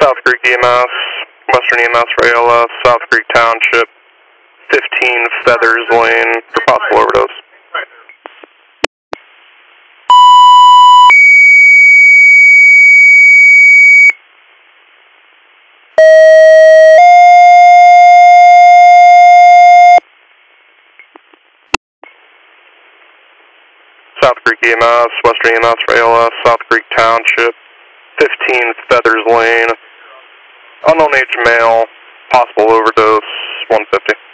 South Creek EMS, Western EMS for ALS, South Creek Township, 15 Feathers Lane for possible overdose. South Creek EMS, Western EMS for ALS, South Creek Township, 15 Feathers Lane, unknown age male, possible overdose, 150.